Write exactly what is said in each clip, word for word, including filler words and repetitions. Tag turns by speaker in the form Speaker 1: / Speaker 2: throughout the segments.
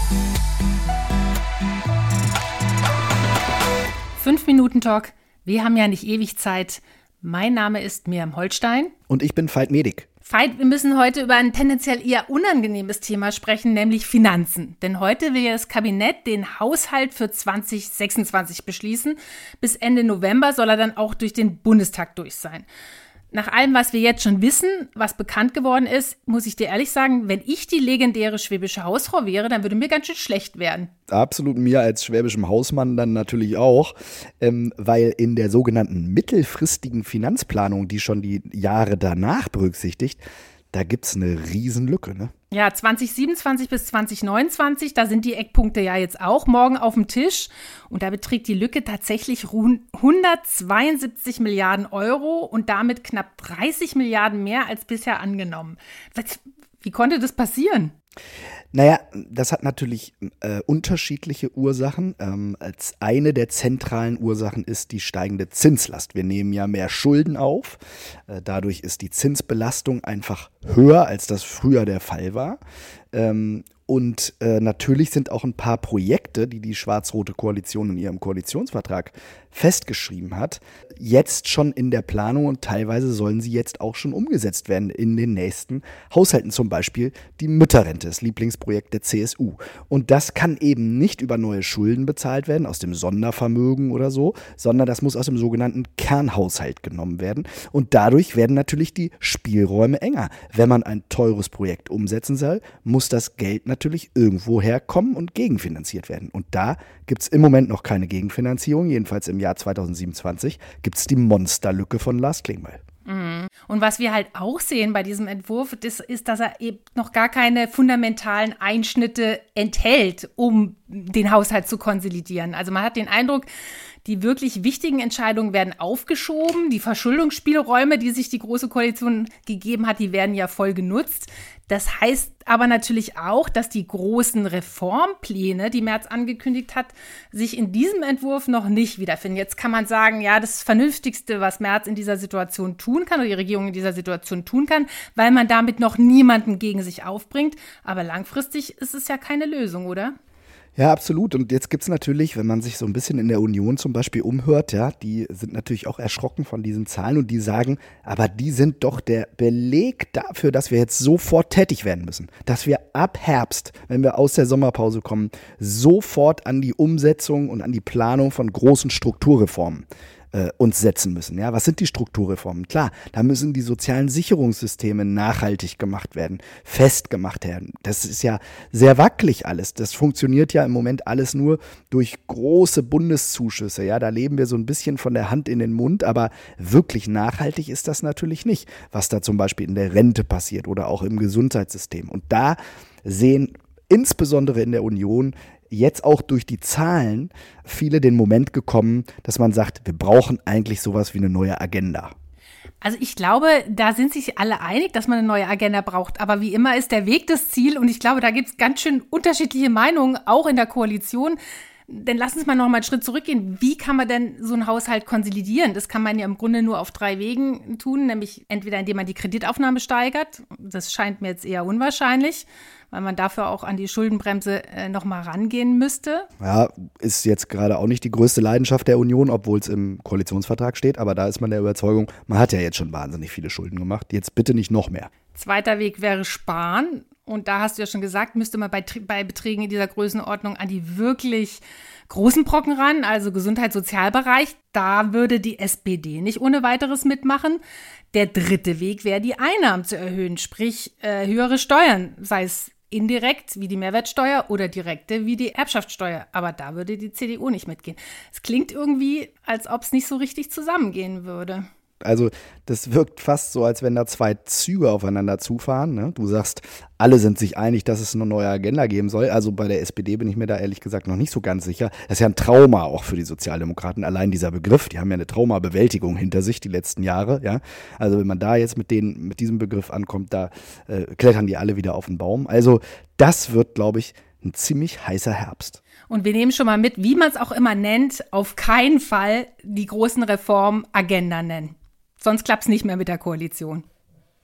Speaker 1: Fünf Minuten Talk. Wir haben ja nicht ewig Zeit. Mein Name ist Miriam Holstein.
Speaker 2: Und ich bin Veit Medik.
Speaker 1: Veit, wir müssen heute über ein tendenziell eher unangenehmes Thema sprechen, nämlich Finanzen. Denn heute will ja das Kabinett den Haushalt für zwanzig sechsundzwanzig beschließen. Bis Ende November soll er dann auch durch den Bundestag durch sein. Nach allem, was wir jetzt schon wissen, was bekannt geworden ist, muss ich dir ehrlich sagen, wenn ich die legendäre schwäbische Hausfrau wäre, dann würde mir ganz schön schlecht werden.
Speaker 2: Absolut, mir als schwäbischem Hausmann dann natürlich auch, ähm, weil in der sogenannten mittelfristigen Finanzplanung, die schon die Jahre danach berücksichtigt, da gibt's eine Riesenlücke, ne?
Speaker 1: Ja, zwanzig siebenundzwanzig bis zwanzig neunundzwanzig, da sind die Eckpunkte ja jetzt auch morgen auf dem Tisch. Und da beträgt die Lücke tatsächlich hundertzweiundsiebzig Milliarden Euro und damit knapp dreißig Milliarden mehr als bisher angenommen. Was, wie konnte das passieren?
Speaker 2: Naja, das hat natürlich äh, unterschiedliche Ursachen. Ähm, als eine der zentralen Ursachen ist die steigende Zinslast. Wir nehmen ja mehr Schulden auf. Äh, dadurch ist die Zinsbelastung einfach höher, als das früher der Fall war. Ähm, und äh, natürlich sind auch ein paar Projekte, die die schwarz-rote Koalition in ihrem Koalitionsvertrag festgeschrieben hat, jetzt schon in der Planung und teilweise sollen sie jetzt auch schon umgesetzt werden in den nächsten Haushalten. Zum Beispiel die Mütterrente, das Lieblingsprojekt der C S U. Und das kann eben nicht über neue Schulden bezahlt werden, aus dem Sondervermögen oder so, sondern das muss aus dem sogenannten Kernhaushalt genommen werden. Und dadurch werden natürlich die Spielräume enger. Wenn man ein teures Projekt umsetzen soll, muss das Geld natürlich irgendwo herkommen und gegenfinanziert werden. Und da gibt es im Moment noch keine Gegenfinanzierung, jedenfalls im Jahr zwanzig siebenundzwanzig gibt es die Monsterlücke von Lars Klingbeil.
Speaker 1: Und was wir halt auch sehen bei diesem Entwurf, das ist, dass er eben noch gar keine fundamentalen Einschnitte enthält, um den Haushalt zu konsolidieren. Also man hat den Eindruck, die wirklich wichtigen Entscheidungen werden aufgeschoben. Die Verschuldungsspielräume, die sich die Große Koalition gegeben hat, die werden ja voll genutzt. Das heißt aber natürlich auch, dass die großen Reformpläne, die Merz angekündigt hat, sich in diesem Entwurf noch nicht wiederfinden. Jetzt kann man sagen, ja, das Vernünftigste, was Merz in dieser Situation tun kann oder die Regierung in dieser Situation tun kann, weil man damit noch niemanden gegen sich aufbringt. Aber langfristig ist es ja keine Lösung, oder?
Speaker 2: Ja, absolut. Und jetzt gibt es natürlich, wenn man sich so ein bisschen in der Union zum Beispiel umhört, ja, die sind natürlich auch erschrocken von diesen Zahlen und die sagen, aber die sind doch der Beleg dafür, dass wir jetzt sofort tätig werden müssen. Dass wir ab Herbst, wenn wir aus der Sommerpause kommen, sofort an die Umsetzung und an die Planung von großen Strukturreformen äh, uns setzen müssen. Ja, was sind die Strukturreformen? Klar, da müssen die sozialen Sicherungssysteme nachhaltig gemacht werden, festgemacht werden. Das ist ja sehr wackelig alles. Das funktioniert ja im Moment alles nur durch große Bundeszuschüsse. Ja, da leben wir so ein bisschen von der Hand in den Mund, aber wirklich nachhaltig ist das natürlich nicht, was da zum Beispiel in der Rente passiert oder auch im Gesundheitssystem. Und da sehen insbesondere in der Union jetzt auch durch die Zahlen viele den Moment gekommen, dass man sagt, wir brauchen eigentlich sowas wie eine neue Agenda.
Speaker 1: Also ich glaube, da sind sich alle einig, dass man eine neue Agenda braucht. Aber wie immer ist der Weg das Ziel. Und ich glaube, da gibt es ganz schön unterschiedliche Meinungen, auch in der Koalition. Denn lass uns mal noch mal einen Schritt zurückgehen. Wie kann man denn so einen Haushalt konsolidieren? Das kann man ja im Grunde nur auf drei Wegen tun, nämlich entweder indem man die Kreditaufnahme steigert. Das scheint mir jetzt eher unwahrscheinlich, weil man dafür auch an die Schuldenbremse äh, noch mal rangehen müsste.
Speaker 2: Ja, ist jetzt gerade auch nicht die größte Leidenschaft der Union, obwohl es im Koalitionsvertrag steht. Aber da ist man der Überzeugung, man hat ja jetzt schon wahnsinnig viele Schulden gemacht. Jetzt bitte nicht noch mehr.
Speaker 1: Zweiter Weg wäre Sparen. Und da hast du ja schon gesagt, müsste man bei, bei Beträgen in dieser Größenordnung an die wirklich großen Brocken ran, also Gesundheits-Sozialbereich. Da würde die S P D nicht ohne weiteres mitmachen. Der dritte Weg wäre, die Einnahmen zu erhöhen, sprich äh, höhere Steuern, sei es indirekt wie die Mehrwertsteuer oder direkte wie die Erbschaftssteuer. Aber da würde die C D U nicht mitgehen. Es klingt irgendwie, als ob es nicht so richtig zusammengehen würde.
Speaker 2: Also das wirkt fast so, als wenn da zwei Züge aufeinander zufahren. Ne? Du sagst, alle sind sich einig, dass es eine neue Agenda geben soll. Also bei der S P D bin ich mir da ehrlich gesagt noch nicht so ganz sicher. Das ist ja ein Trauma auch für die Sozialdemokraten, allein dieser Begriff. Die haben ja eine Traumabewältigung hinter sich die letzten Jahre. Ja? Also wenn man da jetzt mit, denen, mit diesem Begriff ankommt, da äh, klettern die alle wieder auf den Baum. Also das wird, glaube ich, ein ziemlich heißer Herbst.
Speaker 1: Und wir nehmen schon mal mit, wie man es auch immer nennt, auf keinen Fall die großen Reformen Agenda nennen. Sonst klappt es nicht mehr mit der Koalition.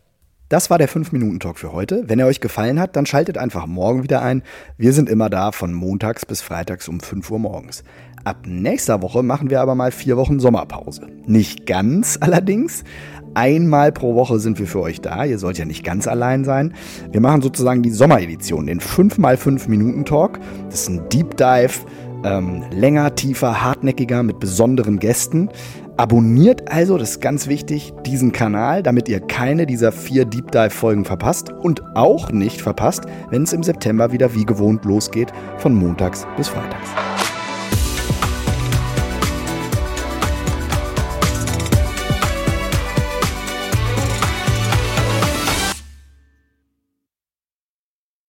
Speaker 2: Das war der fünf Minuten Talk für heute. Wenn er euch gefallen hat, dann schaltet einfach morgen wieder ein. Wir sind immer da von montags bis freitags um fünf Uhr morgens. Ab nächster Woche machen wir aber mal vier Wochen Sommerpause. Nicht ganz allerdings. Einmal pro Woche sind wir für euch da. Ihr sollt ja nicht ganz allein sein. Wir machen sozusagen die Sommeredition, den fünf mal fünf Minuten Talk. Das ist ein Deep Dive, ähm, länger, tiefer, hartnäckiger mit besonderen Gästen. Abonniert also, das ist ganz wichtig, diesen Kanal, damit ihr keine dieser vier Deep Dive Folgen verpasst und auch nicht verpasst, wenn es im September wieder wie gewohnt losgeht, von montags bis freitags.